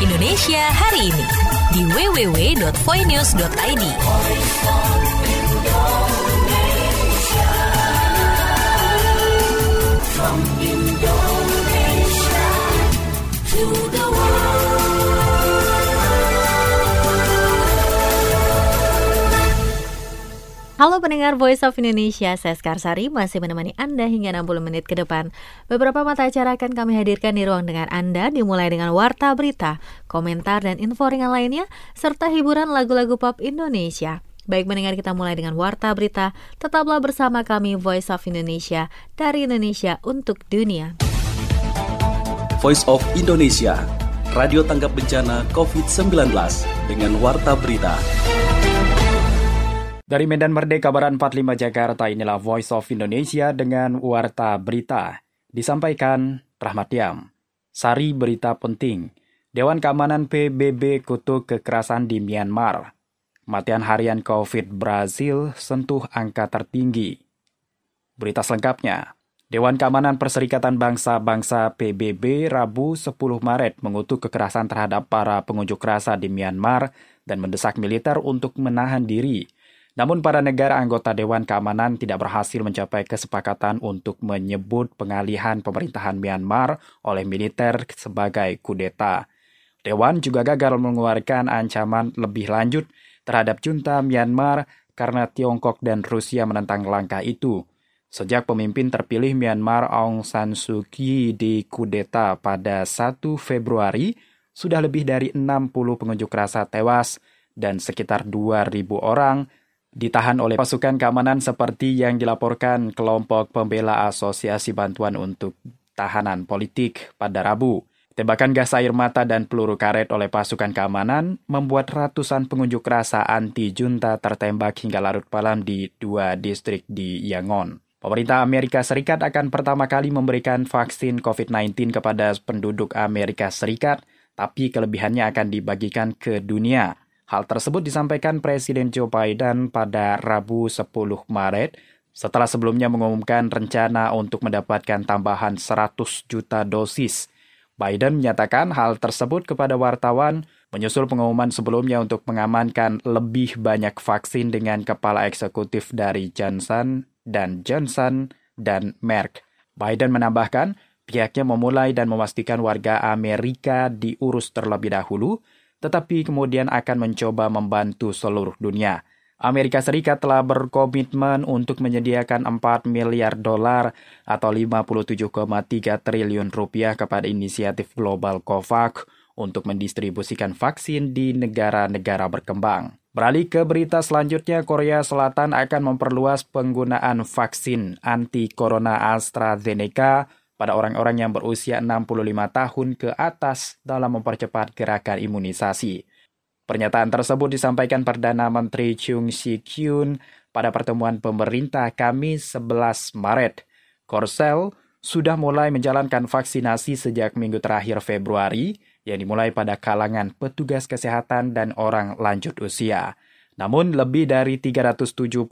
Indonesia hari ini di www.voinews.id. From Indonesia to the world. Halo pendengar Voice of Indonesia, saya Skarsari masih menemani Anda hingga 60 menit ke depan. Beberapa mata acara akan kami hadirkan di ruang dengar Anda, dimulai dengan warta berita, komentar dan info ringan lainnya, serta hiburan lagu-lagu pop Indonesia. Baik mendengar, kita mulai dengan warta berita. Tetaplah bersama kami Voice of Indonesia, dari Indonesia untuk dunia. Voice of Indonesia, radio tanggap bencana COVID-19 dengan warta berita. Dari Medan Merdeka Barat 45 Jakarta, inilah Voice of Indonesia dengan warta berita. Disampaikan Rahmat Yam. Sari berita penting. Dewan Keamanan PBB kutuk kekerasan di Myanmar. Kematian harian COVID Brasil sentuh angka tertinggi. Berita selengkapnya. Dewan Keamanan Perserikatan Bangsa-Bangsa PBB Rabu 10 Maret mengutuk kekerasan terhadap para pengunjuk rasa di Myanmar dan mendesak militer untuk menahan diri. Namun para negara anggota Dewan Keamanan tidak berhasil mencapai kesepakatan untuk menyebut pengalihan pemerintahan Myanmar oleh militer sebagai kudeta. Dewan juga gagal mengeluarkan ancaman lebih lanjut terhadap junta Myanmar karena Tiongkok dan Rusia menentang langkah itu. Sejak pemimpin terpilih Myanmar Aung San Suu Kyi dikudeta pada 1 Februari, sudah lebih dari 60 pengunjuk rasa tewas dan sekitar 2.000 orang ditahan oleh pasukan keamanan seperti yang dilaporkan kelompok pembela Asosiasi Bantuan untuk Tahanan Politik pada Rabu. Tembakan gas air mata dan peluru karet oleh pasukan keamanan membuat ratusan pengunjuk rasa anti-junta tertembak hingga larut malam di 2 distrik di Yangon. Pemerintah Amerika Serikat akan pertama kali memberikan vaksin COVID-19 kepada penduduk Amerika Serikat, tapi kelebihannya akan dibagikan ke dunia. Hal tersebut disampaikan Presiden Joe Biden pada Rabu 10 Maret setelah sebelumnya mengumumkan rencana untuk mendapatkan tambahan 100 juta dosis. Biden menyatakan hal tersebut kepada wartawan menyusul pengumuman sebelumnya untuk mengamankan lebih banyak vaksin dengan kepala eksekutif dari Johnson & Johnson dan Merck. Biden menambahkan pihaknya memulai dan memastikan warga Amerika diurus terlebih dahulu, tetapi kemudian akan mencoba membantu seluruh dunia. Amerika Serikat telah berkomitmen untuk menyediakan $4 miliar atau 57,3 triliun rupiah kepada inisiatif global COVAX untuk mendistribusikan vaksin di negara-negara berkembang. Beralih ke berita selanjutnya, Korea Selatan akan memperluas penggunaan vaksin anti-corona AstraZeneca pada orang-orang yang berusia 65 tahun ke atas dalam mempercepat gerakan imunisasi. Pernyataan tersebut disampaikan Perdana Menteri Chung Si-kyun pada pertemuan pemerintah Kamis 11 Maret. Korsel sudah mulai menjalankan vaksinasi sejak minggu terakhir Februari yang dimulai pada kalangan petugas kesehatan dan orang lanjut usia. Namun lebih dari 370.000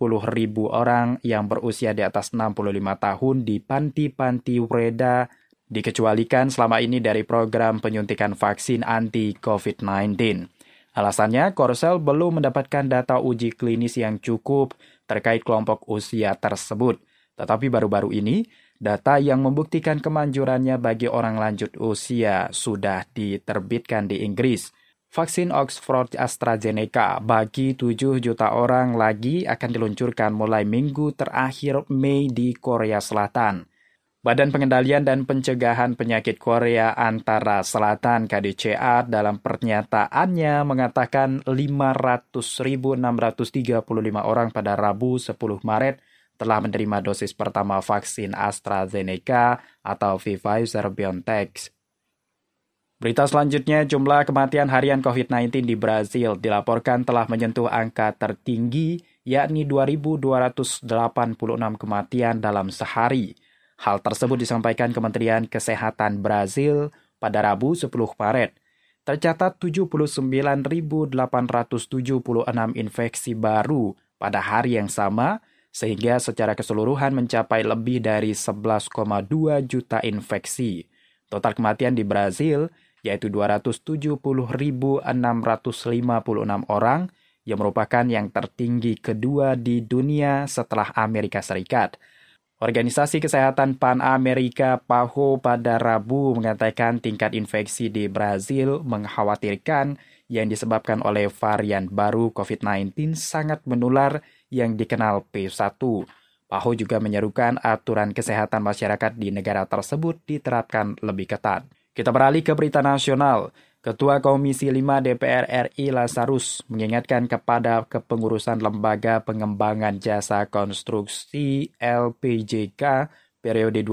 orang yang berusia di atas 65 tahun di panti-panti Wreda dikecualikan selama ini dari program penyuntikan vaksin anti-COVID-19. Alasannya, Korsel belum mendapatkan data uji klinis yang cukup terkait kelompok usia tersebut. Tetapi baru-baru ini, data yang membuktikan kemanjurannya bagi orang lanjut usia sudah diterbitkan di Inggris. Vaksin Oxford AstraZeneca bagi 7 juta orang lagi akan diluncurkan mulai minggu terakhir Mei di Korea Selatan. Badan Pengendalian dan Pencegahan Penyakit Korea Antara Selatan KDCA dalam pernyataannya mengatakan 500.635 orang pada Rabu 10 Maret telah menerima dosis pertama vaksin AstraZeneca atau Pfizer-BioNTech. Berita selanjutnya, jumlah kematian harian COVID-19 di Brasil dilaporkan telah menyentuh angka tertinggi, yakni 2.286 kematian dalam sehari. Hal tersebut disampaikan Kementerian Kesehatan Brasil pada Rabu 10 Maret. Tercatat 79.876 infeksi baru pada hari yang sama, sehingga secara keseluruhan mencapai lebih dari 11,2 juta infeksi. Total kematian di Brasil yaitu 270.656 orang, yang merupakan yang tertinggi kedua di dunia setelah Amerika Serikat. Organisasi Kesehatan Pan-Amerika PAHO pada Rabu mengatakan tingkat infeksi di Brazil mengkhawatirkan yang disebabkan oleh varian baru COVID-19 sangat menular yang dikenal P1. PAHO juga menyerukan aturan kesehatan masyarakat di negara tersebut diterapkan lebih ketat. Kita beralih ke berita nasional. Ketua Komisi 5 DPR RI Lazarus mengingatkan kepada kepengurusan Lembaga Pengembangan Jasa Konstruksi LPJK periode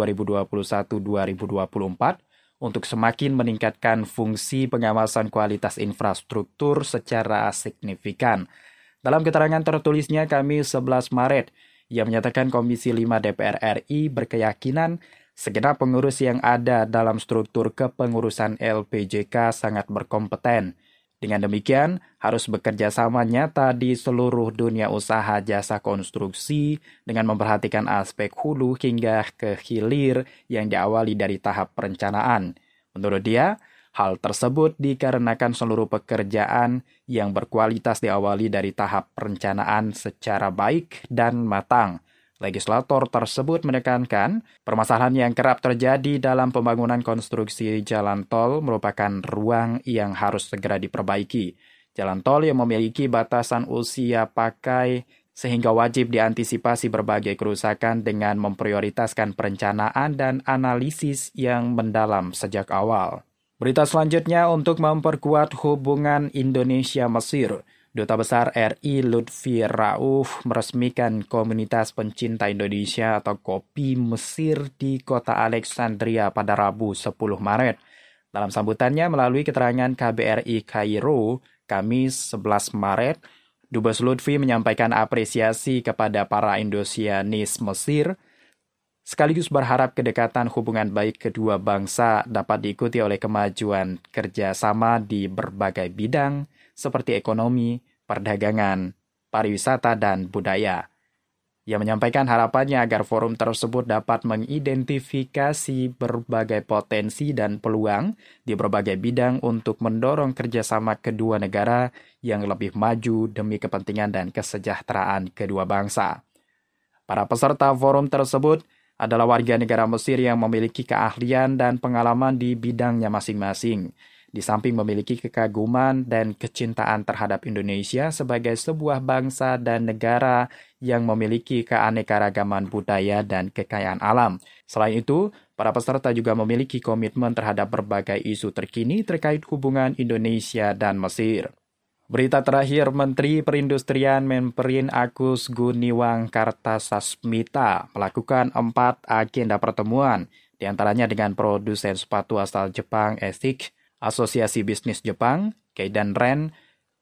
2021-2024 untuk semakin meningkatkan fungsi pengawasan kualitas infrastruktur secara signifikan. Dalam keterangan tertulisnya Kamis 11 Maret, ia menyatakan Komisi 5 DPR RI berkeyakinan segenap pengurus yang ada dalam struktur kepengurusan LPJK sangat berkompeten. Dengan demikian, harus bekerja sama nyata di seluruh dunia usaha jasa konstruksi dengan memperhatikan aspek hulu hingga ke hilir yang diawali dari tahap perencanaan. Menurut dia, hal tersebut dikarenakan seluruh pekerjaan yang berkualitas diawali dari tahap perencanaan secara baik dan matang. Legislator tersebut menekankan permasalahan yang kerap terjadi dalam pembangunan konstruksi jalan tol merupakan ruang yang harus segera diperbaiki. Jalan tol yang memiliki batasan usia pakai sehingga wajib diantisipasi berbagai kerusakan dengan memprioritaskan perencanaan dan analisis yang mendalam sejak awal. Berita selanjutnya untuk memperkuat hubungan Indonesia-Mesir. Duta Besar RI Lutfi Rauf meresmikan Komunitas Pencinta Indonesia atau KOPI Mesir di kota Alexandria pada Rabu 10 Maret. Dalam sambutannya melalui keterangan KBRI Kairo, Kamis 11 Maret, Dubes Lutfi menyampaikan apresiasi kepada para Indosianis Mesir, sekaligus berharap kedekatan hubungan baik kedua bangsa dapat diikuti oleh kemajuan kerjasama di berbagai bidang, seperti ekonomi, perdagangan, pariwisata, dan budaya. Ia menyampaikan harapannya agar forum tersebut dapat mengidentifikasi berbagai potensi dan peluang di berbagai bidang untuk mendorong kerjasama kedua negara yang lebih maju demi kepentingan dan kesejahteraan kedua bangsa. Para peserta forum tersebut adalah warga negara Mesir yang memiliki keahlian dan pengalaman di bidangnya masing-masing, di samping memiliki kekaguman dan kecintaan terhadap Indonesia sebagai sebuah bangsa dan negara yang memiliki keanekaragaman budaya dan kekayaan alam. Selain itu, para peserta juga memiliki komitmen terhadap berbagai isu terkini terkait hubungan Indonesia dan Mesir. Berita terakhir, Menteri Perindustrian Menperin Agus Gumiwang Kartasasmita melakukan 4 agenda pertemuan, diantaranya dengan produsen sepatu asal Jepang Esik, Asosiasi Bisnis Jepang, Keidan Ren,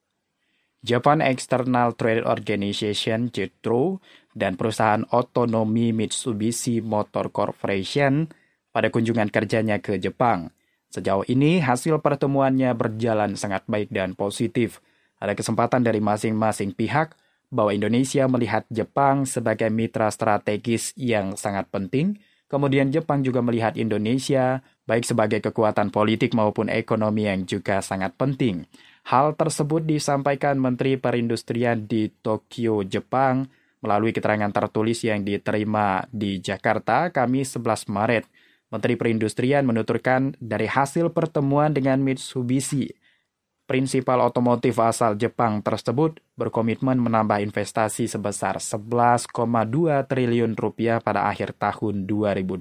Japan External Trade Organization JETRO, dan perusahaan otonomi Mitsubishi Motor Corporation pada kunjungan kerjanya ke Jepang. Sejauh ini, hasil pertemuannya berjalan sangat baik dan positif. Ada kesempatan dari masing-masing pihak bahwa Indonesia melihat Jepang sebagai mitra strategis yang sangat penting. Kemudian Jepang juga melihat Indonesia baik sebagai kekuatan politik maupun ekonomi yang juga sangat penting. Hal tersebut disampaikan Menteri Perindustrian di Tokyo, Jepang, melalui keterangan tertulis yang diterima di Jakarta, Kamis 11 Maret. Menteri Perindustrian menuturkan dari hasil pertemuan dengan Mitsubishi, prinsipal otomotif asal Jepang tersebut berkomitmen menambah investasi sebesar 11,2 triliun rupiah pada akhir tahun 2025.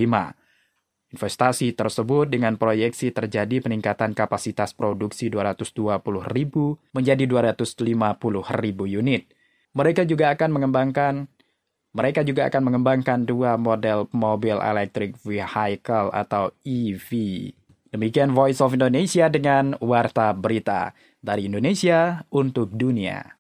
Investasi tersebut dengan proyeksi terjadi peningkatan kapasitas produksi 220.000 menjadi 250.000 unit. Mereka juga akan mengembangkan 2 model mobil electric vehicle atau EV. Demikian Voice of Indonesia dengan Warta Berita dari Indonesia untuk dunia.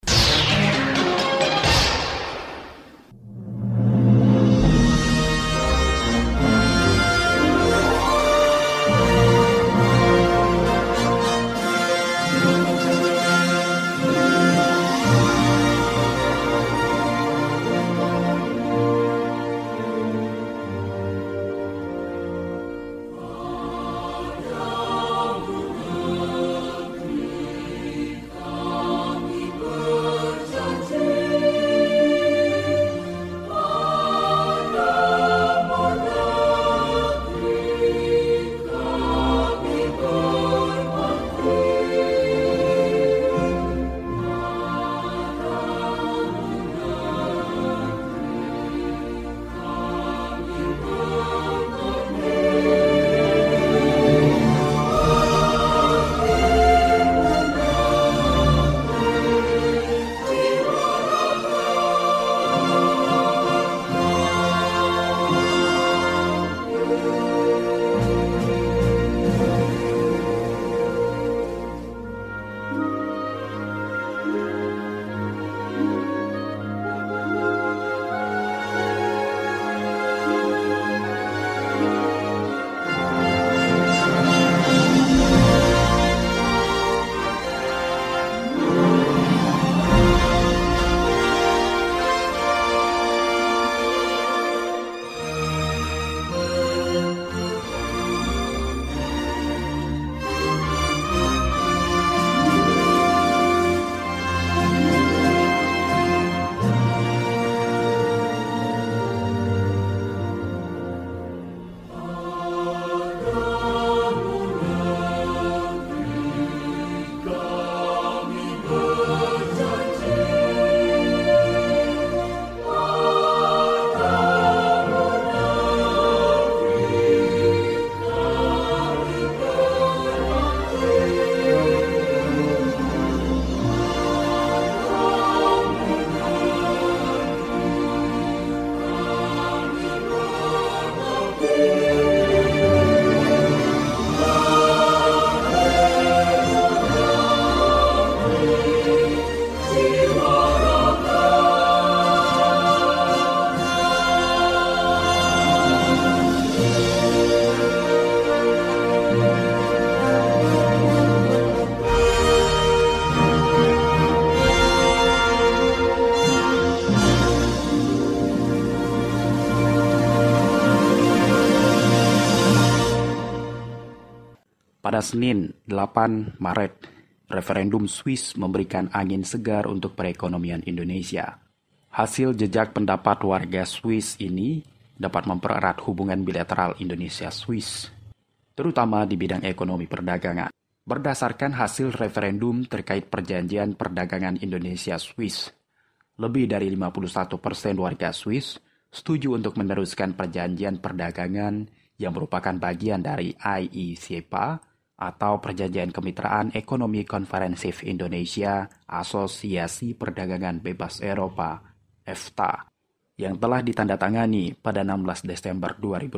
Senin 8 Maret, referendum Swiss memberikan angin segar untuk perekonomian Indonesia. Hasil jejak pendapat warga Swiss ini dapat mempererat hubungan bilateral Indonesia-Swiss, terutama di bidang ekonomi perdagangan. Berdasarkan hasil referendum terkait perjanjian perdagangan Indonesia-Swiss, lebih dari 51% warga Swiss setuju untuk meneruskan perjanjian perdagangan yang merupakan bagian dari IECPA atau Perjanjian Kemitraan Ekonomi Konferensif Indonesia Asosiasi Perdagangan Bebas Eropa (EFTA) yang telah ditandatangani pada 16 Desember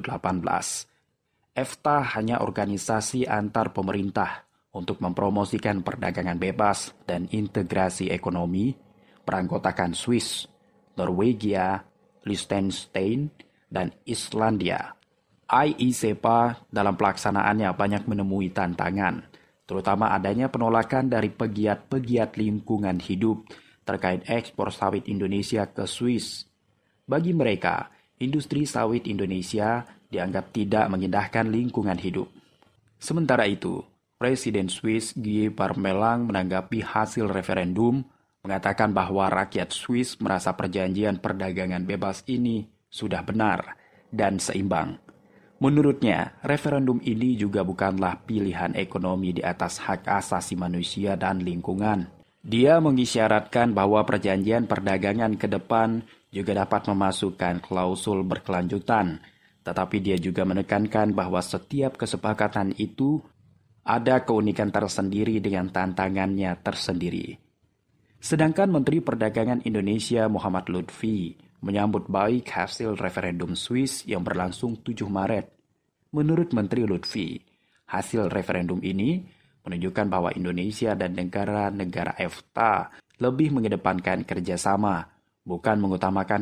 2018. EFTA hanya organisasi antar pemerintah untuk mempromosikan perdagangan bebas dan integrasi ekonomi beranggotakan Swiss, Norwegia, Liechtenstein, dan Islandia. IECPA dalam pelaksanaannya banyak menemui tantangan, terutama adanya penolakan dari pegiat-pegiat lingkungan hidup terkait ekspor sawit Indonesia ke Swiss. Bagi mereka, industri sawit Indonesia dianggap tidak mengindahkan lingkungan hidup. Sementara itu, Presiden Swiss Guy Parmelin menanggapi hasil referendum, mengatakan bahwa rakyat Swiss merasa perjanjian perdagangan bebas ini sudah benar dan seimbang. Menurutnya, referendum ini juga bukanlah pilihan ekonomi di atas hak asasi manusia dan lingkungan. Dia mengisyaratkan bahwa perjanjian perdagangan ke depan juga dapat memasukkan klausul berkelanjutan, tetapi dia juga menekankan bahwa setiap kesepakatan itu ada keunikan tersendiri dengan tantangannya tersendiri. Sedangkan Menteri Perdagangan Indonesia Muhammad Lutfi menyambut baik hasil referendum Swiss yang berlangsung 7 Maret. Menurut Menteri Lutfi, hasil referendum ini menunjukkan bahwa Indonesia dan negara-negara EFTA lebih mengedepankan kerjasama, bukan mengutamakan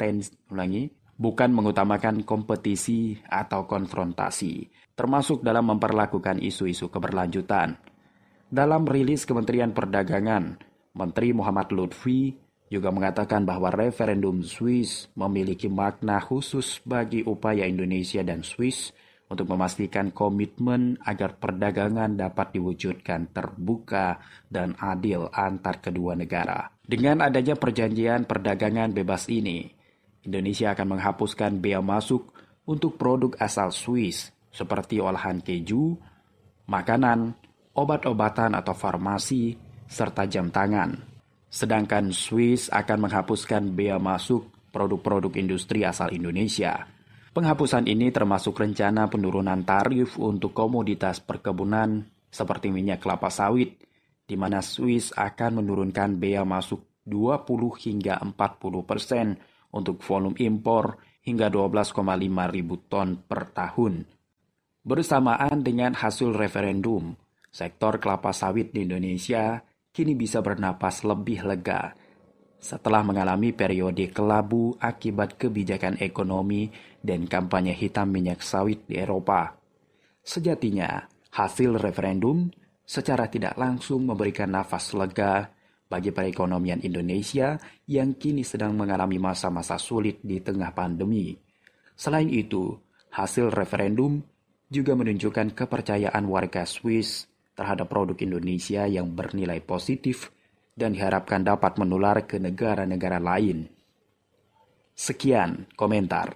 kompetisi atau konfrontasi, termasuk dalam memperlakukan isu-isu keberlanjutan. Dalam rilis Kementerian Perdagangan, Menteri Muhammad Lutfi juga mengatakan bahwa referendum Swiss memiliki makna khusus bagi upaya Indonesia dan Swiss untuk memastikan komitmen agar perdagangan dapat diwujudkan terbuka dan adil antar kedua negara. Dengan adanya perjanjian perdagangan bebas ini, Indonesia akan menghapuskan bea masuk untuk produk asal Swiss seperti olahan keju, makanan, obat-obatan atau farmasi, serta jam tangan. Sedangkan Swiss akan menghapuskan bea masuk produk-produk industri asal Indonesia. Penghapusan ini termasuk rencana penurunan tarif untuk komoditas perkebunan seperti minyak kelapa sawit, di mana Swiss akan menurunkan bea masuk 20 hingga 40% untuk volume impor hingga 12,5 ribu ton per tahun. Bersamaan dengan hasil referendum, sektor kelapa sawit di Indonesia kini bisa bernapas lebih lega setelah mengalami periode kelabu akibat kebijakan ekonomi dan kampanye hitam minyak sawit di Eropa. Sejatinya, hasil referendum secara tidak langsung memberikan nafas lega bagi perekonomian Indonesia yang kini sedang mengalami masa-masa sulit di tengah pandemi. Selain itu, hasil referendum juga menunjukkan kepercayaan warga Swiss terhadap produk Indonesia yang bernilai positif dan diharapkan dapat menular ke negara-negara lain. Sekian komentar.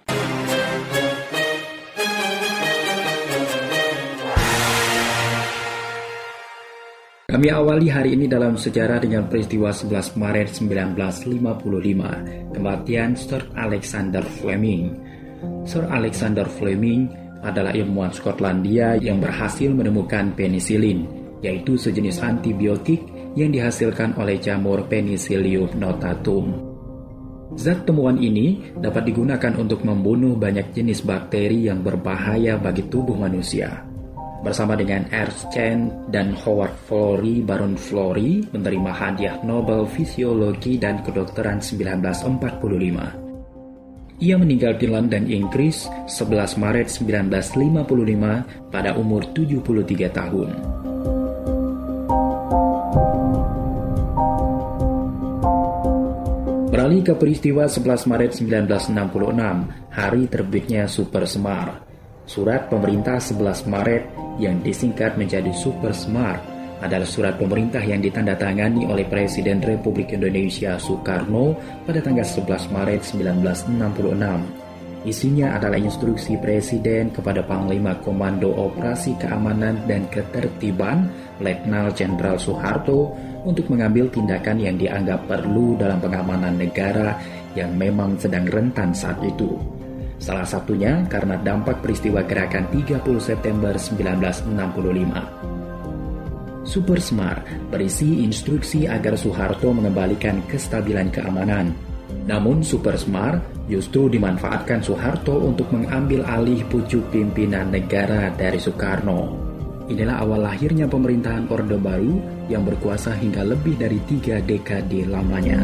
Kami awali hari ini dalam sejarah dengan peristiwa 11 Maret 1955, kematian Sir Alexander Fleming. Sir Alexander Fleming adalah ilmuwan Skotlandia yang berhasil menemukan penisilin, yaitu sejenis antibiotik yang dihasilkan oleh jamur Penicillium notatum. Zat temuan ini dapat digunakan untuk membunuh banyak jenis bakteri yang berbahaya bagi tubuh manusia. Bersama dengan Ernst Chen dan Howard Florey, Baron Florey menerima hadiah Nobel Fisiologi dan Kedokteran 1945. Ia meninggal di London, Inggris, 11 Maret 1955 pada umur 73 tahun. Beralih ke peristiwa 11 Maret 1966, hari terbitnya Super Semar. Surat pemerintah 11 Maret yang disingkat menjadi Super Smart, adalah surat pemerintah yang ditandatangani oleh Presiden Republik Indonesia Soekarno pada tanggal 11 Maret 1966. Isinya adalah instruksi Presiden kepada Panglima Komando Operasi Keamanan dan Ketertiban Letnan Jenderal Soeharto untuk mengambil tindakan yang dianggap perlu dalam pengamanan negara yang memang sedang rentan saat itu. Salah satunya karena dampak peristiwa gerakan 30 September 1965. Super Smart berisi instruksi agar Soeharto mengembalikan kestabilan keamanan. Namun Super Smart justru dimanfaatkan Soeharto untuk mengambil alih pucuk pimpinan negara dari Soekarno. Inilah awal lahirnya pemerintahan Orde Baru yang berkuasa hingga lebih dari 3 dekade lamanya.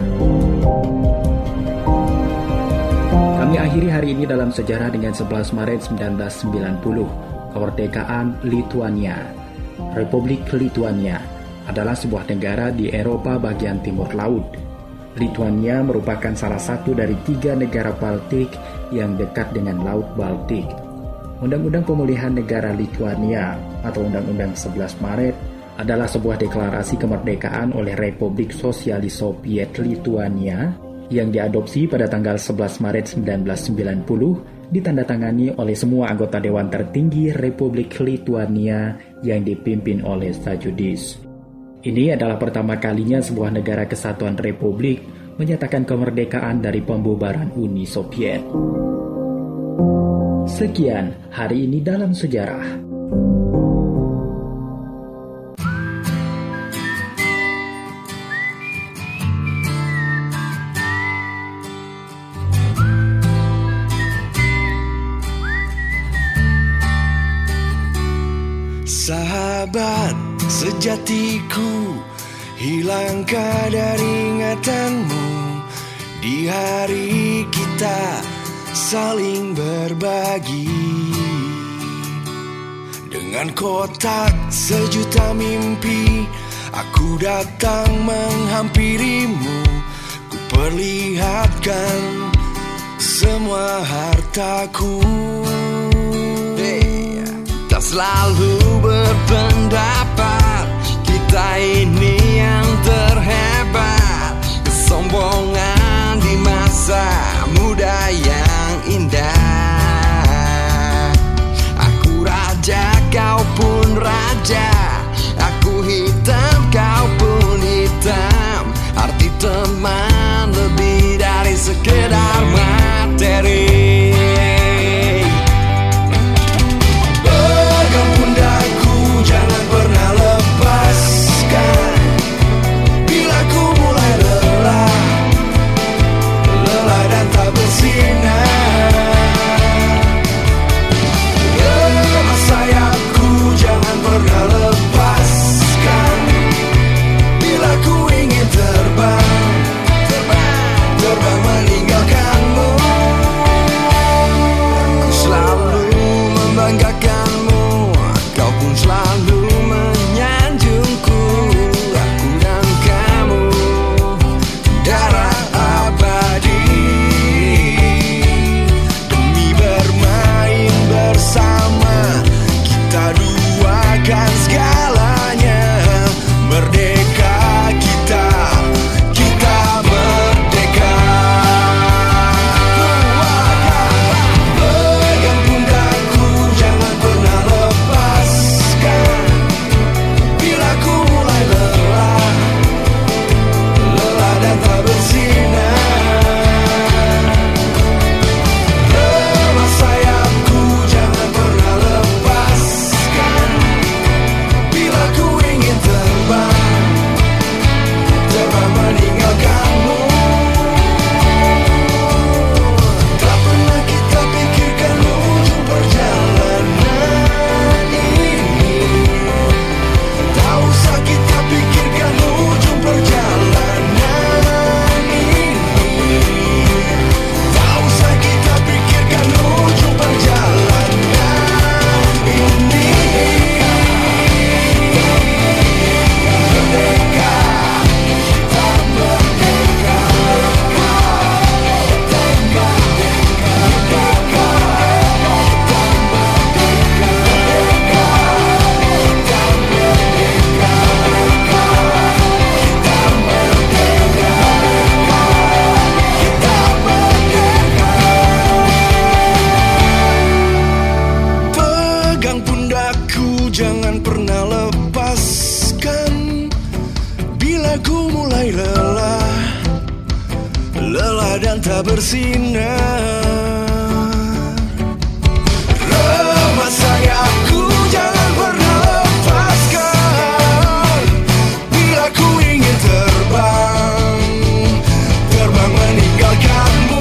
Kami akhiri hari ini dalam sejarah dengan 11 Maret 1990, kemerdekaan Lituania. Republik Lituania adalah sebuah negara di Eropa bagian timur laut. Lituania merupakan salah satu dari 3 negara Baltik yang dekat dengan Laut Baltik. Undang-Undang Pemulihan Negara Lituania atau Undang-Undang 11 Maret adalah sebuah deklarasi kemerdekaan oleh Republik Sosialis Soviet Lituania yang diadopsi pada tanggal 11 Maret 1990, ditandatangani oleh semua anggota Dewan Tertinggi Republik Lituania yang dipimpin oleh Sajudis. Ini adalah pertama kalinya sebuah negara kesatuan republik menyatakan kemerdekaan dari pembubaran Uni Soviet. Sekian hari ini dalam sejarah. Sahabat sejatiku, hilang kadar ingatanmu di hari kita saling berbagi. Dengan kotak sejuta mimpi, aku datang menghampirimu. Ku perlihatkan semua hartaku. Kita selalu berpendapat kita ini yang terhebat. Kesombongan di masa muda yang indah. Aku raja, kau pun raja. Aku hitam, kau pun hitam. Arti teman lebih dari sekedar materi. Jangan pernah lepaskan. Bila ku mulai lelah dan tak bersinar, lemas sayapku jangan pernah lepaskan. Bila ku mulai lelah dan tak bersinar, remah sayapku jangan pernah lepaskan. Bila ku ingin terbang meninggalkanmu.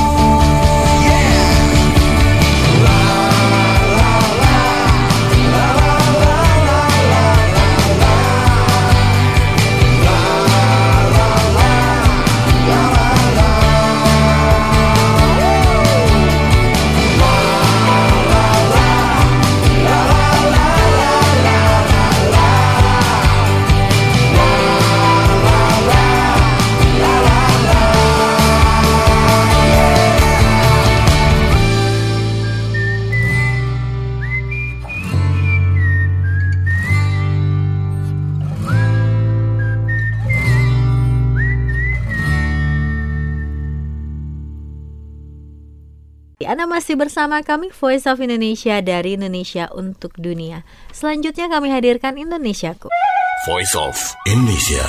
Anda masih bersama kami Voice of Indonesia dari Indonesia untuk Dunia. Selanjutnya kami hadirkan Indonesiaku. Voice of Indonesia.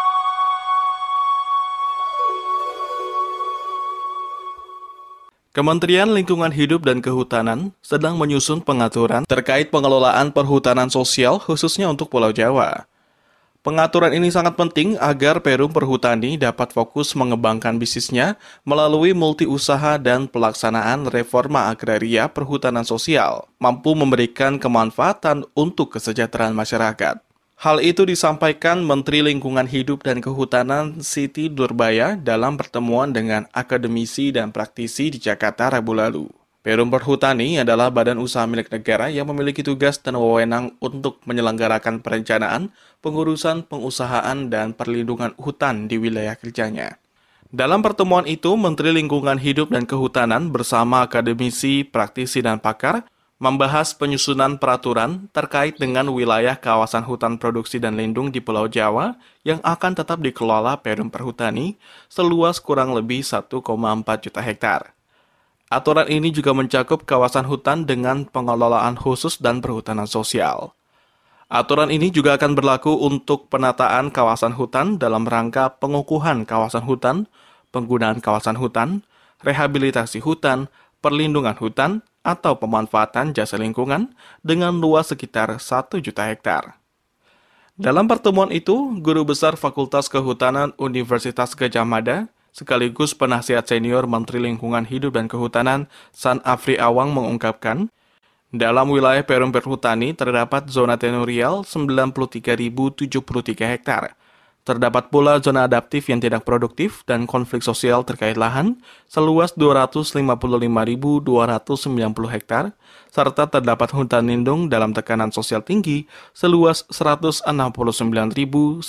Kementerian Lingkungan Hidup dan Kehutanan sedang menyusun pengaturan terkait pengelolaan perhutanan sosial khususnya untuk Pulau Jawa. Pengaturan ini sangat penting agar Perum Perhutani dapat fokus mengembangkan bisnisnya melalui multi-usaha dan pelaksanaan reforma agraria perhutanan sosial, mampu memberikan kemanfaatan untuk kesejahteraan masyarakat. Hal itu disampaikan Menteri Lingkungan Hidup dan Kehutanan Siti Nurbaya dalam pertemuan dengan akademisi dan praktisi di Jakarta Rabu lalu. Perum Perhutani adalah badan usaha milik negara yang memiliki tugas dan wewenang untuk menyelenggarakan perencanaan, pengurusan, pengusahaan, dan perlindungan hutan di wilayah kerjanya. Dalam pertemuan itu, Menteri Lingkungan Hidup dan Kehutanan bersama akademisi, praktisi, dan pakar membahas penyusunan peraturan terkait dengan wilayah kawasan hutan produksi dan lindung di Pulau Jawa yang akan tetap dikelola Perum Perhutani seluas kurang lebih 1,4 juta hektar. Aturan ini juga mencakup kawasan hutan dengan pengelolaan khusus dan perhutanan sosial. Aturan ini juga akan berlaku untuk penataan kawasan hutan dalam rangka pengukuhan kawasan hutan, penggunaan kawasan hutan, rehabilitasi hutan, perlindungan hutan, atau pemanfaatan jasa lingkungan dengan luas sekitar 1 juta hektar. Dalam pertemuan itu, Guru Besar Fakultas Kehutanan Universitas Gadjah Mada, sekaligus penasihat senior Menteri Lingkungan Hidup dan Kehutanan San Afri Awang mengungkapkan, dalam wilayah Perum Perhutani terdapat zona tenurial 93.073 hektar. Terdapat pula zona adaptif yang tidak produktif dan konflik sosial terkait lahan seluas 255.290 hektar, serta terdapat hutan lindung dalam tekanan sosial tinggi seluas 169.939.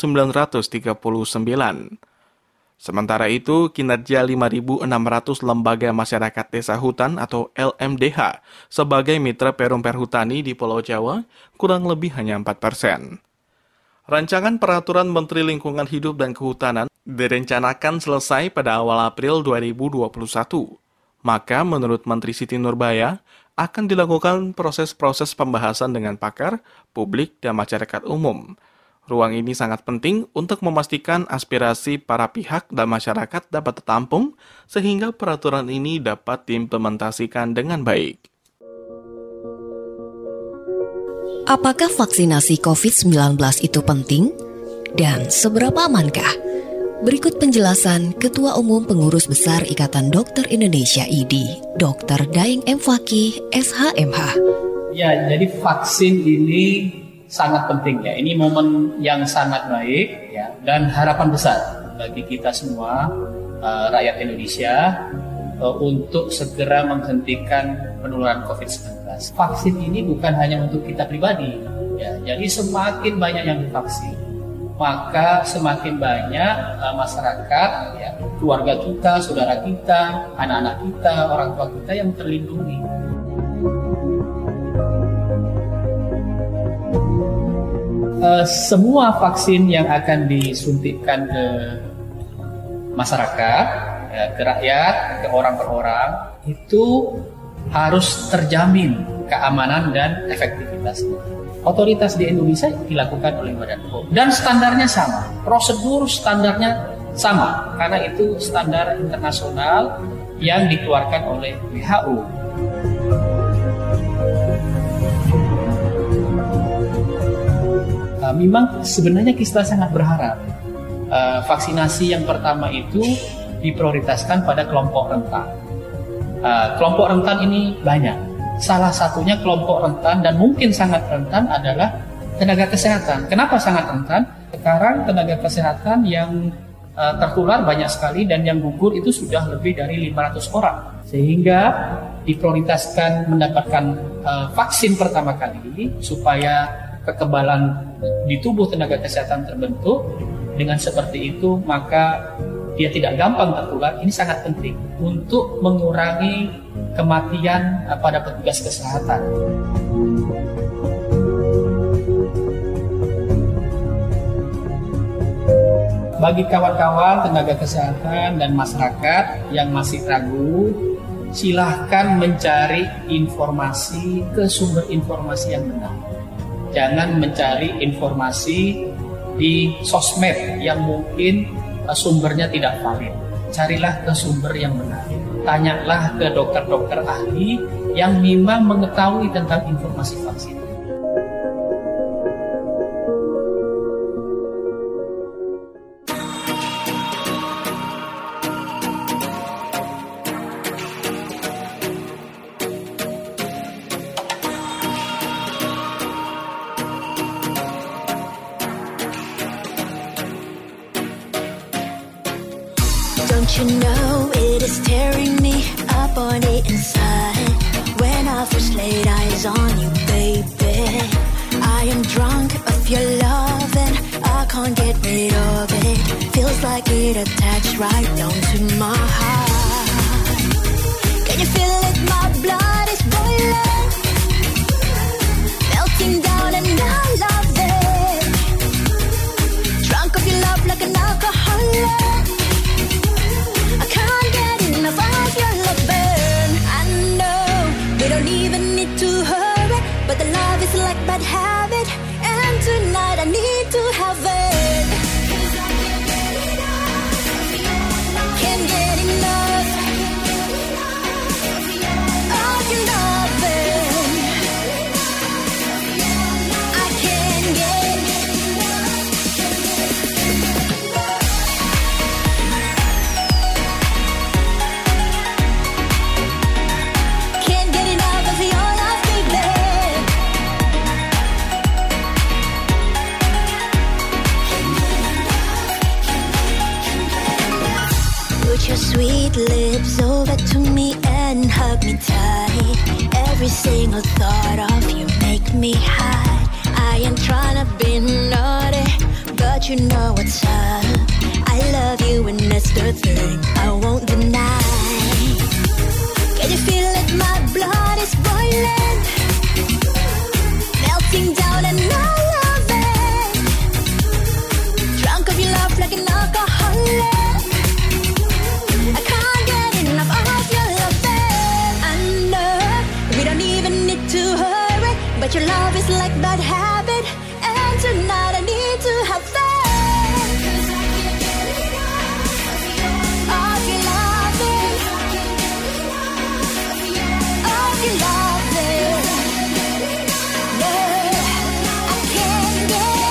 Sementara itu, kinerja 5.600 lembaga masyarakat desa hutan atau LMDH sebagai mitra Perum Perhutani di Pulau Jawa kurang lebih hanya 4%. Rancangan peraturan Menteri Lingkungan Hidup dan Kehutanan direncanakan selesai pada awal April 2021. Maka menurut Menteri Siti Nurbaya, akan dilakukan proses-proses pembahasan dengan pakar, publik, dan masyarakat umum. Ruang ini sangat penting untuk memastikan aspirasi para pihak dan masyarakat dapat tertampung, sehingga peraturan ini dapat diimplementasikan dengan baik. Apakah vaksinasi COVID-19 itu penting? Dan seberapa amankah? Berikut penjelasan Ketua Umum Pengurus Besar Ikatan Dokter Indonesia IDI, Dr. Daeng M. Fakih, SHMH. Ya, jadi vaksin ini sangat penting ya. Ini momen yang sangat baik ya, dan harapan besar bagi kita semua rakyat Indonesia untuk segera menghentikan penularan COVID-19. Vaksin ini bukan hanya untuk kita pribadi ya. Jadi semakin banyak yang divaksin, maka semakin banyak masyarakat ya, keluarga kita, saudara kita, anak-anak kita, orang tua kita yang terlindungi. Semua vaksin yang akan disuntikkan ke masyarakat, ya, ke rakyat, ke orang per orang, itu harus terjamin keamanan dan efektivitasnya. otoritas di Indonesia dilakukan oleh Badan POM. Dan standarnya sama, prosedur standarnya sama, karena itu standar internasional yang dikeluarkan oleh WHO. Memang sebenarnya kita sangat berharap vaksinasi yang pertama itu diprioritaskan pada kelompok rentan. Kelompok rentan ini banyak. Salah satunya kelompok rentan dan mungkin sangat rentan adalah tenaga kesehatan. Kenapa sangat rentan? Sekarang tenaga kesehatan yang tertular banyak sekali dan yang gugur itu sudah lebih dari 500 orang. Sehingga diprioritaskan mendapatkan vaksin pertama kali supaya kekebalan di tubuh tenaga kesehatan terbentuk. Dengan seperti itu maka dia tidak gampang tertular. Ini sangat penting untuk mengurangi kematian pada petugas kesehatan. Bagi kawan-kawan tenaga kesehatan dan masyarakat yang masih ragu, silahkan mencari informasi ke sumber informasi yang benar. Jangan mencari informasi di sosmed yang mungkin sumbernya tidak valid. Carilah ke sumber yang benar. Tanyalah ke dokter-dokter ahli yang memang mengetahui tentang informasi vaksin. Don't you know it is tearing me up on the inside? When I first laid eyes on you, baby, I am drunk of your love and I can't get rid of it. Feels like it attached right down to my heart. Can you feel it? My blood is boiling, melting down and I love it. Drunk of your love like an alcoholic. I can't get enough of your love burn. I know we don't even need to hurry, but the love is like bad habit, and tonight I need to have it. Can't get enough of your loving. I can't get enough of your love, baby. Put your sweet lips over to me and hug me tight. Every single thought of you make me high. I ain't tryna be naughty, but you know what's up. I love you and that's the thing I won't deny. Can you feel it? My blood is boiling, melting down and I love it. Drunk of your love like an alcoholic. I can't get enough of your loving. I know we don't even need to hurry, but your love is like bad habit, and tonight I need to have fun. Of your loving, of your loving. No, I can't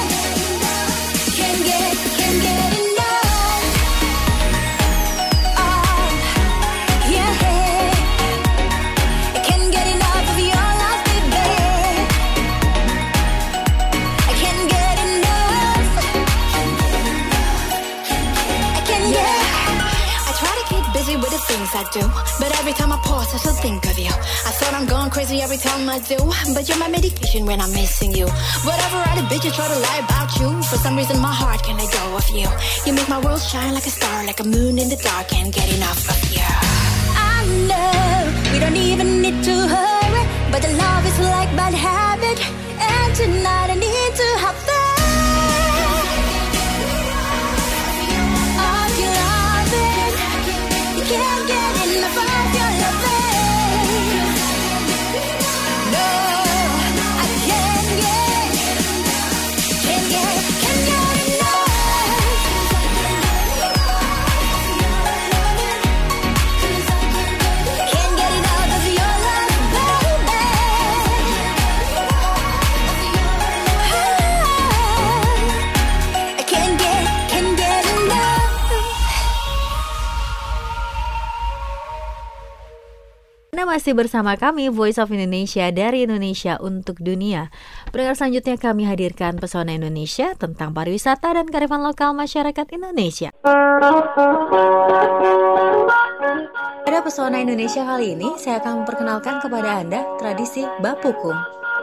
get enough. Oh, yeah. I can't get enough of your love, baby. I can't get enough. I can't get. I try to keep busy with the things I do, but every time I pause, I still think of you. I thought I'm going crazy every time I do, but you're my medication when I'm missing you. Whatever other bitches try to lie about you, for some reason my heart can't let go of you. You make my world shine like a star, like a moon in the dark. Can't get enough of you. I know we don't even need to hurry, but the love is like bad habit, and tonight I need to have fun. Of your loving, you can't get enough of your loving. No, I can't get Anda masih bersama kami, Voice of Indonesia dari Indonesia untuk Dunia. Pendengar selanjutnya kami hadirkan Pesona Indonesia tentang pariwisata dan kearifan lokal masyarakat Indonesia. Pada Pesona Indonesia kali ini, saya akan memperkenalkan kepada Anda tradisi Bapukung.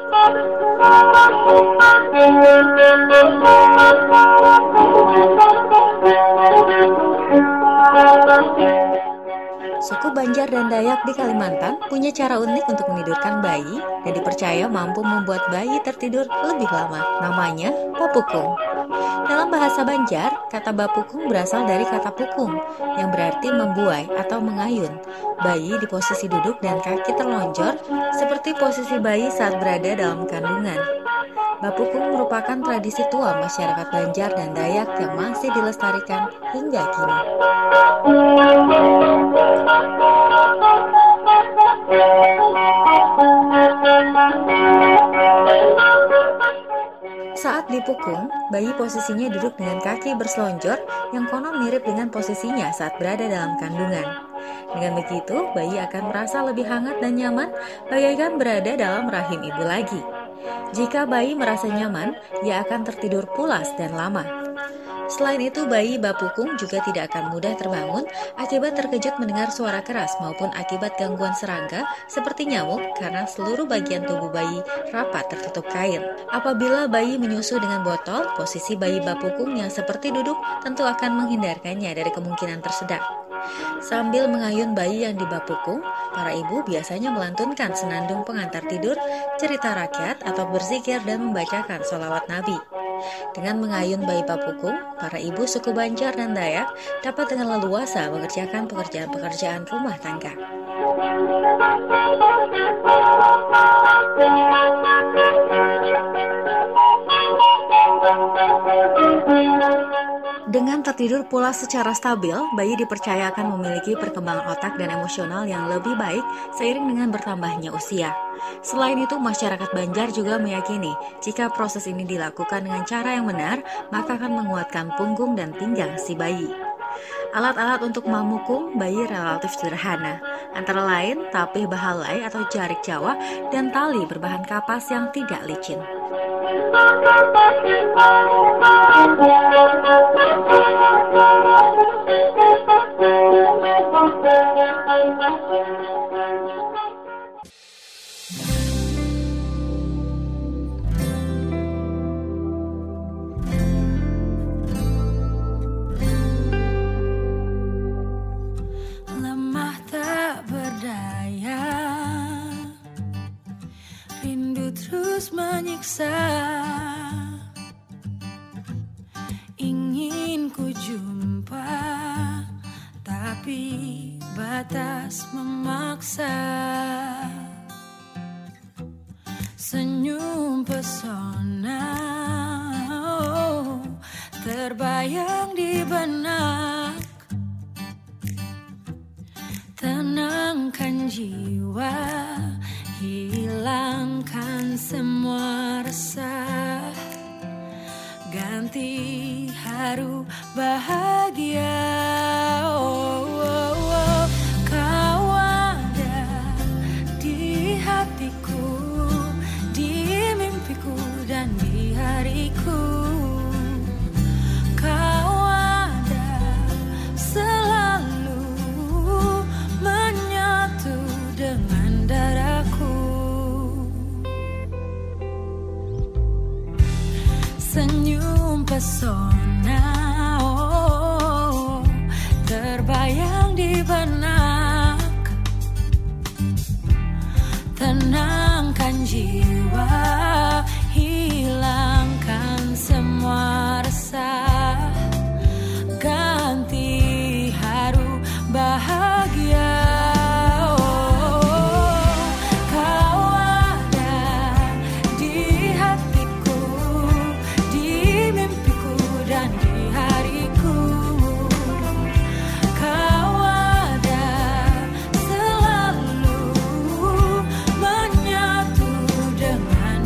Suku Banjar dan Dayak di Kalimantan punya cara unik untuk menidurkan bayi dan dipercaya mampu membuat bayi tertidur lebih lama. Namanya Bapukung. Dalam bahasa Banjar, kata Bapukung berasal dari kata pukung yang berarti membuai atau mengayun. Bayi di posisi duduk dan kaki terlonjor seperti posisi bayi saat berada dalam kandungan. Bapukung merupakan tradisi tua masyarakat Banjar dan Dayak yang masih dilestarikan hingga kini. Saat dipukung, bayi posisinya duduk dengan kaki berselonjor yang konon mirip dengan posisinya saat berada dalam kandungan. Dengan begitu, bayi akan merasa lebih hangat dan nyaman bagaikan berada dalam rahim ibu lagi. Jika bayi merasa nyaman, ia akan tertidur pulas dan lama. Selain itu, bayi Bapukung juga tidak akan mudah terbangun akibat terkejut mendengar suara keras maupun akibat gangguan serangga seperti nyamuk karena seluruh bagian tubuh bayi rapat tertutup kain. Apabila bayi menyusu dengan botol, posisi bayi Bapukung yang seperti duduk tentu akan menghindarkannya dari kemungkinan tersedak. Sambil mengayun bayi yang dibapukung, para ibu biasanya melantunkan senandung pengantar tidur, cerita rakyat, atau berzikir dan membacakan sholawat Nabi. Dengan mengayun bayi bapukung, para ibu suku Banjar dan Dayak dapat dengan leluasa mengerjakan pekerjaan-pekerjaan rumah tangga. Dengan tertidur pulas secara stabil, bayi dipercaya akan memiliki perkembangan otak dan emosional yang lebih baik seiring dengan bertambahnya usia. Selain itu, masyarakat Banjar juga meyakini jika proses ini dilakukan dengan cara yang benar, maka akan menguatkan punggung dan pinggang si bayi. Alat-alat untuk memukung bayi relatif sederhana, antara lain tapih bahalai atau jarik Jawa dan tali berbahan kapas yang tidak licin. Lemah tak berdaya, rindu terus menyiksa. Ingin ku jumpa, tapi batas memaksa. Senyum pesona terbayang di benak. Tenangkan jiwa, hilangkan semua resah. Ganti haru bahagia. Kau ada di hatiku, di mimpiku dan di hariku. Kau ada selalu menyatu dengan dadaku. Senyum pesona terbayang di benak. Tenangkan jiwa, hilangkan semua resah. Ganti haru bahagia. Dengan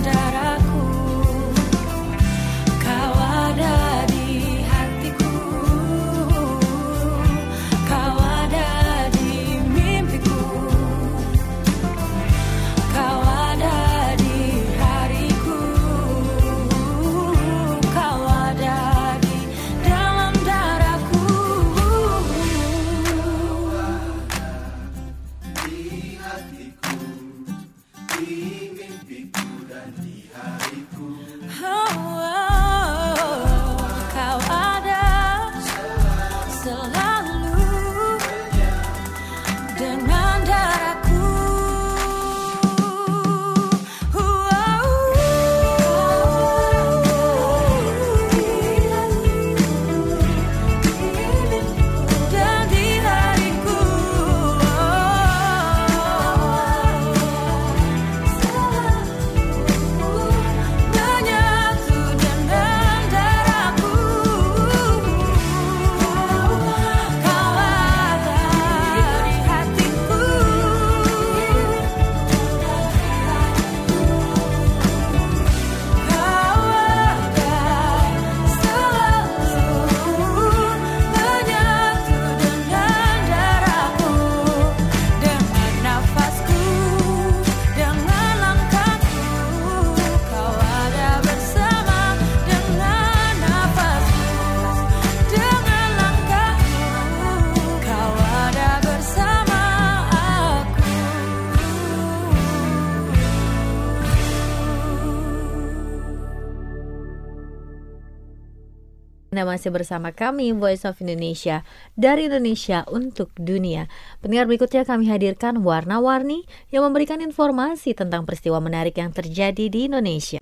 Anda masih bersama kami, Voice of Indonesia, dari Indonesia untuk dunia. Pendengar, berikutnya kami hadirkan Warna-Warni yang memberikan informasi tentang peristiwa menarik yang terjadi di Indonesia.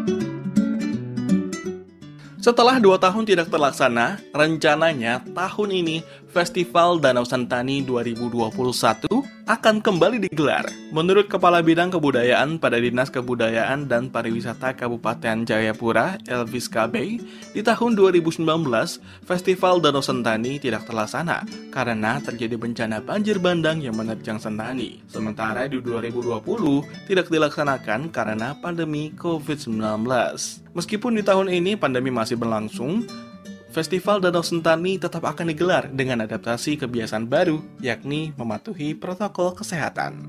Setelah 2 tahun tidak terlaksana, rencananya tahun ini Festival Danau Sentani 2021 akan kembali digelar. Menurut Kepala Bidang Kebudayaan pada Dinas Kebudayaan dan Pariwisata Kabupaten Jayapura, Elvis KB, di tahun 2019, Festival Danau Sentani tidak terlaksana karena terjadi bencana banjir bandang yang menerjang Sentani. Sementara di 2020 tidak dilaksanakan karena pandemi COVID-19. Meskipun di tahun ini pandemi masih berlangsung, Festival Danau Sentani tetap akan digelar dengan adaptasi kebiasaan baru, yakni mematuhi protokol kesehatan.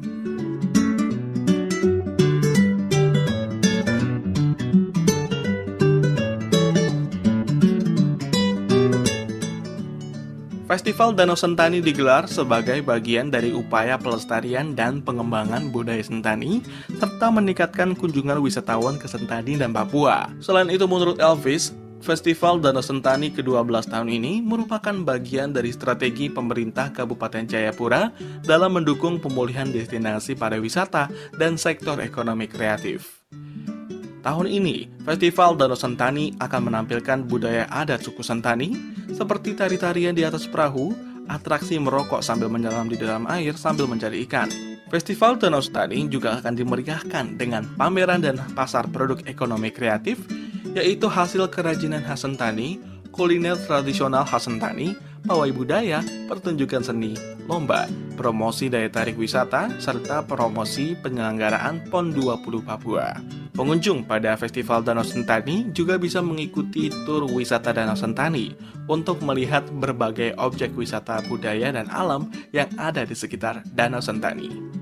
Festival Danau Sentani digelar sebagai bagian dari upaya pelestarian dan pengembangan budaya Sentani, serta meningkatkan kunjungan wisatawan ke Sentani dan Papua. Selain itu, menurut Elvis, Festival Danau Sentani ke-12 tahun ini merupakan bagian dari strategi pemerintah Kabupaten Jayapura dalam mendukung pemulihan destinasi pariwisata dan sektor ekonomi kreatif. Tahun ini, Festival Danau Sentani akan menampilkan budaya adat suku Sentani seperti tari-tarian di atas perahu, atraksi merokok sambil menyelam di dalam air sambil mencari ikan. Festival Danau Sentani juga akan dimeriahkan dengan pameran dan pasar produk ekonomi kreatif, yaitu hasil kerajinan khas Sentani, kuliner tradisional khas Sentani, pawai budaya, pertunjukan seni, lomba, promosi daya tarik wisata, serta promosi penyelenggaraan PON 20 Papua. Pengunjung pada Festival Danau Sentani juga bisa mengikuti tur wisata Danau Sentani untuk melihat berbagai objek wisata budaya dan alam yang ada di sekitar Danau Sentani.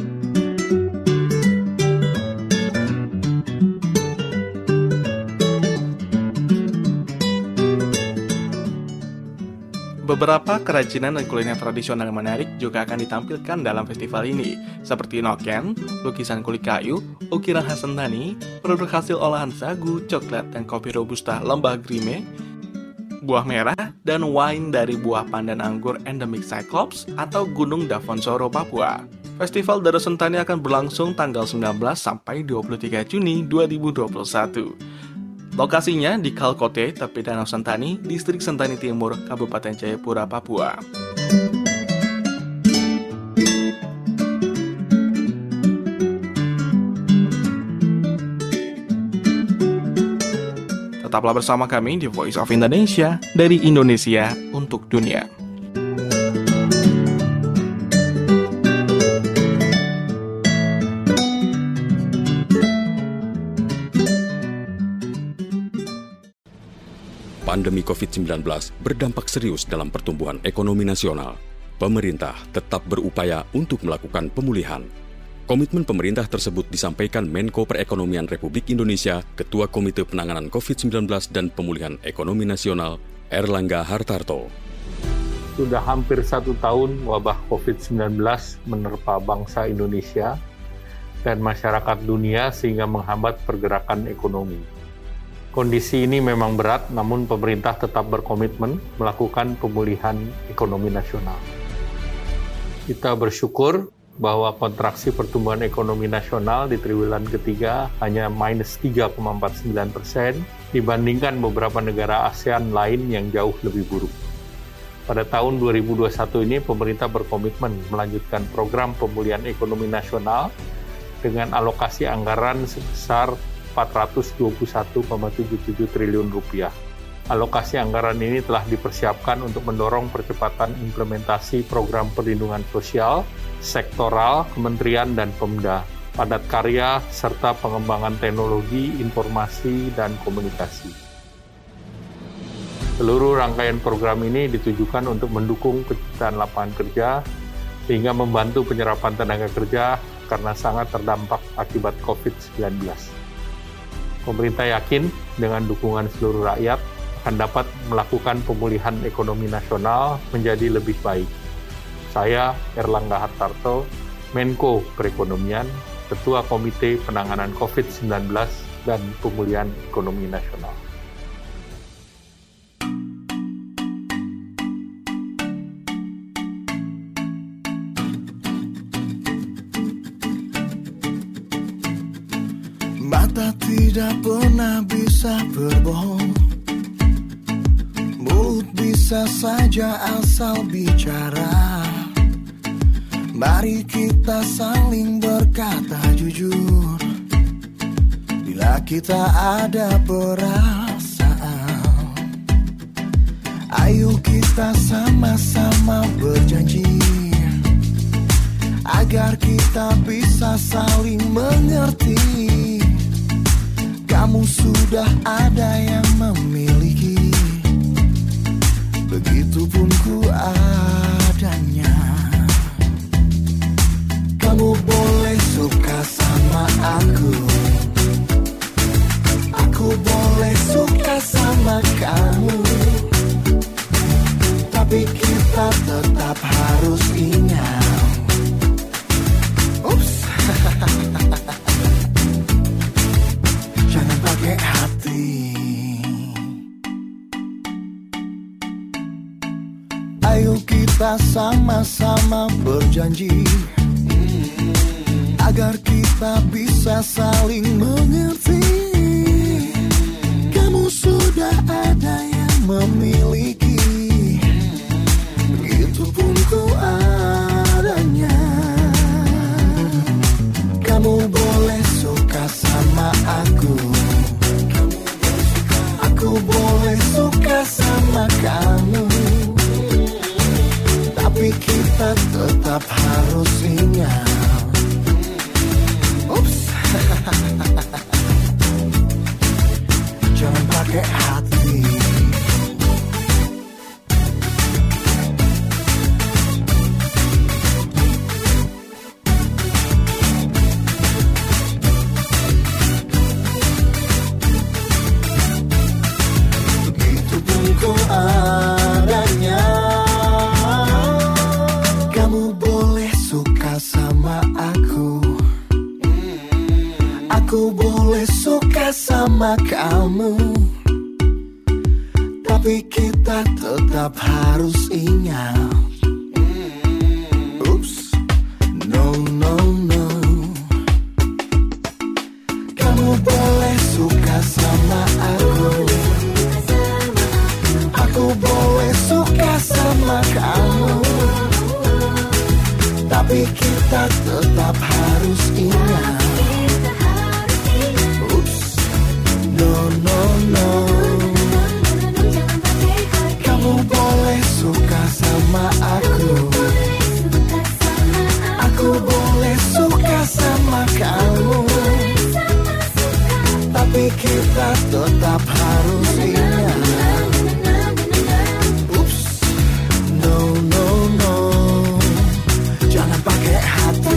Beberapa kerajinan dan kuliner tradisional menarik juga akan ditampilkan dalam festival ini, seperti noken, lukisan kulit kayu, ukiran khas Sentani, produk hasil olahan sagu, coklat, dan kopi robusta Lembah Grime, buah merah, dan wine dari buah pandan anggur endemik Cyclops atau Gunung Davonsoro, Papua. Festival Danau Sentani akan berlangsung tanggal 19 sampai 23 Juni 2021. Lokasinya di Kalkote, tepi Danau Sentani, Distrik Sentani Timur, Kabupaten Jayapura, Papua. Tetaplah bersama kami di Voice of Indonesia, dari Indonesia untuk dunia. Pandemi COVID-19 berdampak serius dalam pertumbuhan ekonomi nasional. Pemerintah tetap berupaya untuk melakukan pemulihan. Komitmen pemerintah tersebut disampaikan Menko Perekonomian Republik Indonesia, Ketua Komite Penanganan COVID-19 dan Pemulihan Ekonomi Nasional, Erlangga Hartarto. Sudah hampir 1 tahun wabah COVID-19 menerpa bangsa Indonesia dan masyarakat dunia sehingga menghambat pergerakan ekonomi. Kondisi ini memang berat, namun pemerintah tetap berkomitmen melakukan pemulihan ekonomi nasional. Kita bersyukur bahwa kontraksi pertumbuhan ekonomi nasional di triwulan ketiga hanya minus 3,49% dibandingkan beberapa negara ASEAN lain yang jauh lebih buruk. Pada tahun 2021 ini, pemerintah berkomitmen melanjutkan program pemulihan ekonomi nasional dengan alokasi anggaran sebesar 421,77 triliun rupiah. Alokasi anggaran ini telah dipersiapkan untuk mendorong percepatan implementasi program perlindungan sosial, sektoral, kementerian, dan Pemda, padat karya, serta pengembangan teknologi, informasi, dan komunikasi. Seluruh rangkaian program ini ditujukan untuk mendukung penciptaan lapangan kerja, sehingga membantu penyerapan tenaga kerja karena sangat terdampak akibat COVID-19. Pemerintah yakin dengan dukungan seluruh rakyat akan dapat melakukan pemulihan ekonomi nasional menjadi lebih baik. Saya, Erlangga Hartarto, Menko Perekonomian, Ketua Komite Penanganan COVID-19 dan Pemulihan Ekonomi Nasional. tidak pernah bisa berbohong. Mulut bisa saja asal bicara. Mari kita saling berkata jujur. Bila kita ada perasaan, ayo kita sama-sama berjanji agar kita bisa saling mengerti. Kamu sudah ada yang memiliki, begitupun ku adanya. Kamu boleh suka sama aku, aku boleh suka sama kamu, tapi kita tetap harus ingat. Ups. Jangan pakai hati. Ayo kita sama-sama berjanji agar kita bisa saling mengerti. Kamu sudah ada yang memiliki, begitupun ku adanya. Kamu boleh suka sama aku, aku boleh suka sama kamu, tapi kita tetap harus ingat. Ups. Jangan pakai hati. Begitupun ku adanya. Kamu boleh suka sama aku, aku boleh suka sama kamu, tapi kita tetap harus ingat. Oops, no, no, no. Kamu boleh suka sama aku boleh suka sama kamu, tapi kita tetap harus ingat. No, no, no. Kamu boleh suka sama aku boleh suka sama kamu, tapi kita tetap harus ingat. Ups, no, no, no. Jangan pakai hati.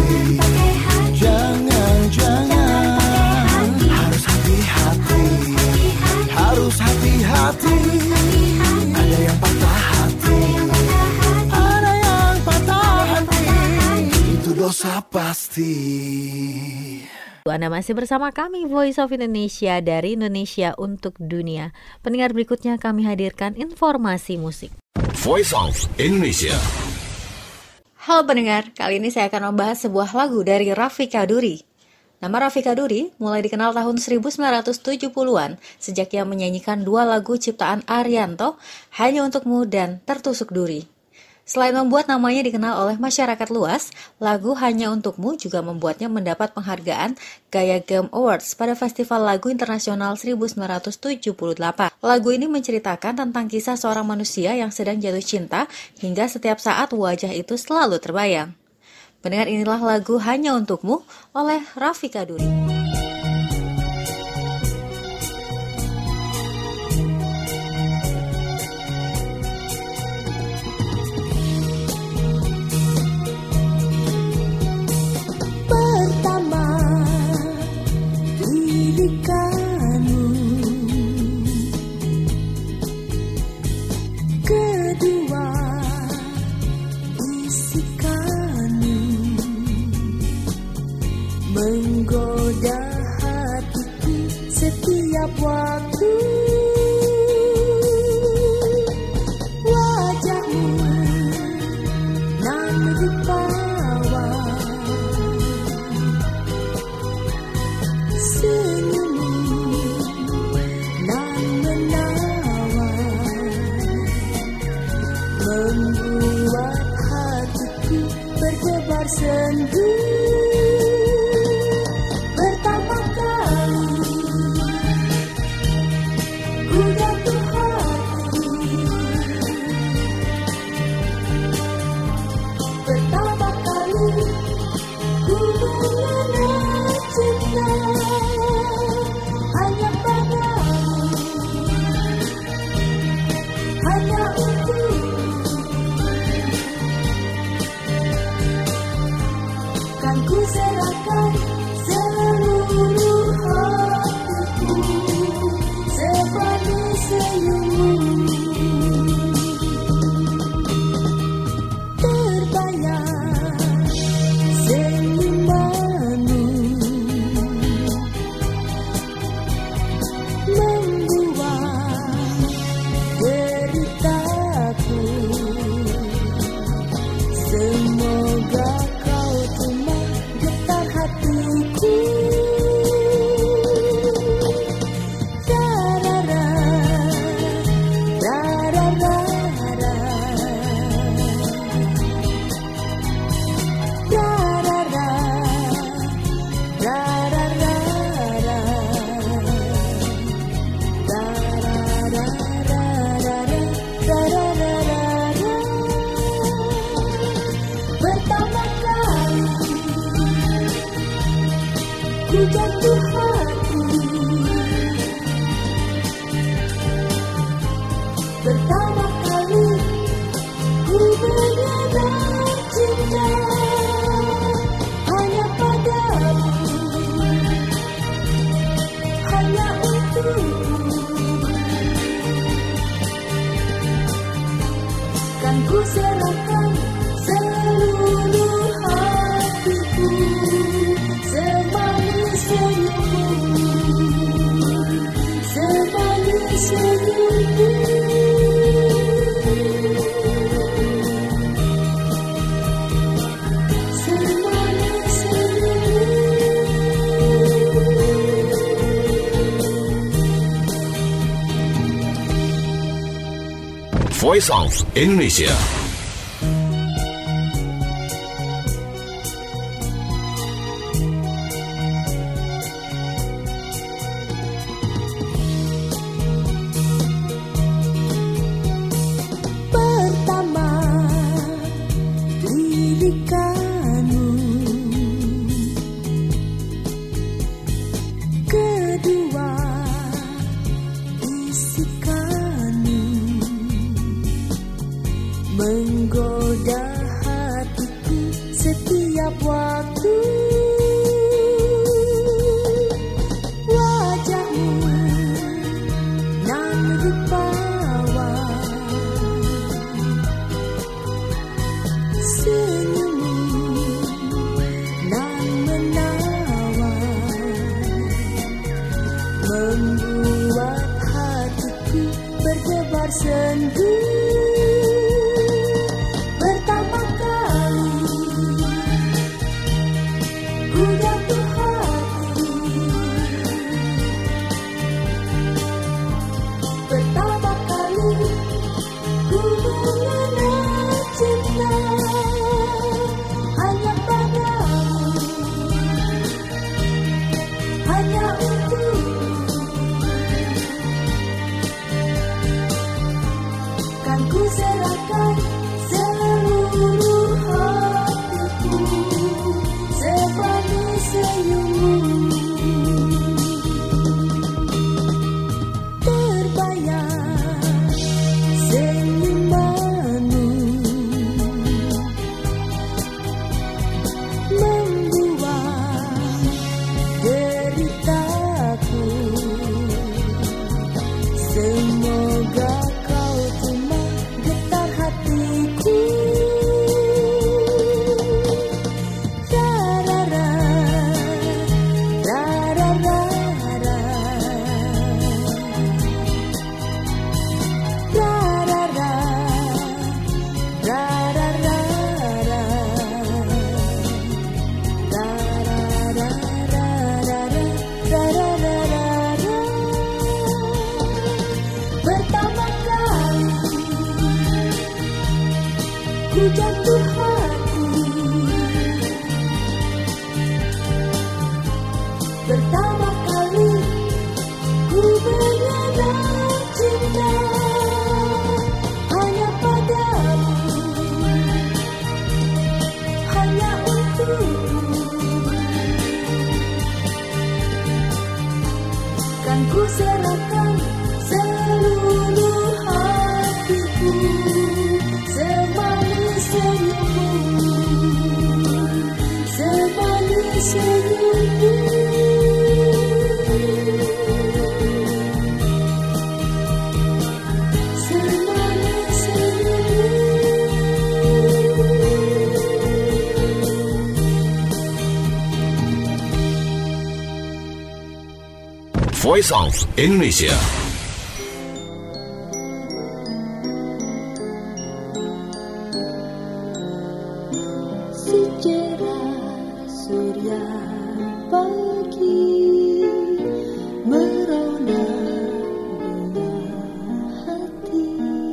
Jangan, harus hati-hati. Harus hati-hati. Ada yang patah hati, ada yang patah hati, itu dosa pasti. Anda masih bersama kami Voice of Indonesia dari Indonesia untuk Dunia. Pendengar, berikutnya kami hadirkan informasi musik. Voice of Indonesia. Halo pendengar, kali ini saya akan membahas sebuah lagu dari Rafiqa Duri. Nama Rafiqa Duri mulai dikenal tahun 1970-an sejak ia menyanyikan dua lagu ciptaan Arianto, Hanya Untukmu dan Tertusuk Duri. Selain membuat namanya dikenal oleh masyarakat luas, lagu Hanya Untukmu juga membuatnya mendapat penghargaan Gaya Game Awards pada Festival Lagu Internasional 1978. Lagu ini menceritakan tentang kisah seorang manusia yang sedang jatuh cinta hingga setiap saat wajah itu selalu terbayang. Pendengar, inilah lagu Hanya Untukmu oleh Rafiqa Duri. Menggoda Pertama kali ku menyadari cinta hanya padamu, hanya untukmu. Kan ku serahkan seluruh hatiku, semanis senyummu, semanis senyummu. Voice of Indonesia. Pertama, lirikanmu. Kedua, bisikanmu menggoda hatiku setiap waktu. Wajahmu nan rupawan, senyummu nan menawan, membuat hatiku berdebar sendu. Pertama kali ku jatuh hati, pertama kali ku mengenal cinta hanya padamu, hanya untukmu. Kan ku serahkan seluruh hatiku, semanis senyummu. Terbayang senyumanmu, membuat deritaku. Semoga kau cuma getar hatiku. Rarara, rarara, rarara, rarara, rarara. Pertama kali ku jatuh hati, pertama kali ku menyadari cinta hanya padamu, hanya untukmu. Kan ku serahkan seluruh hatiku, semanis senyummu, semanis senyummu. Semanis senyummu. Voice of Indonesia. Secerah surya pagi merona bunga hati,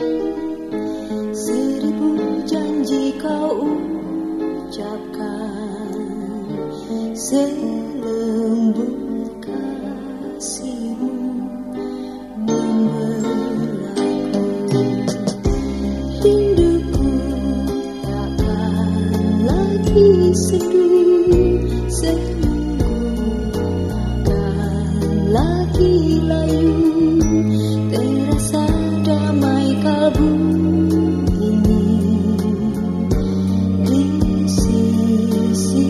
1000 janji kau ucapkan, selembut kasihmu kalbu ini di sisi.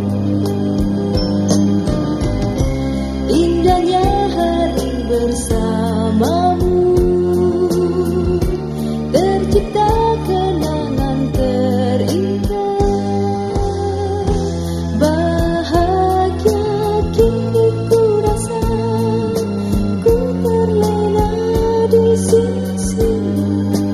Indahnya hari bersamamu, tercipta kenangan terindah. Bahagia kini ku rasa, ku terlena di sisimu.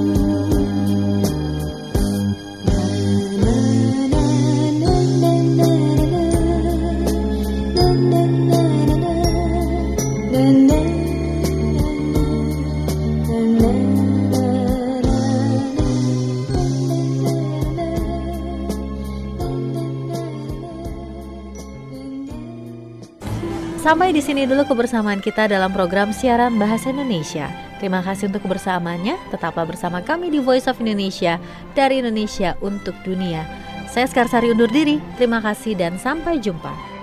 Sampai di sini dulu kebersamaan kita dalam program siaran Bahasa Indonesia. Terima kasih untuk kebersamaannya. Tetaplah bersama kami di Voice of Indonesia, dari Indonesia untuk dunia. Saya Skarsari undur diri. Terima kasih dan sampai jumpa.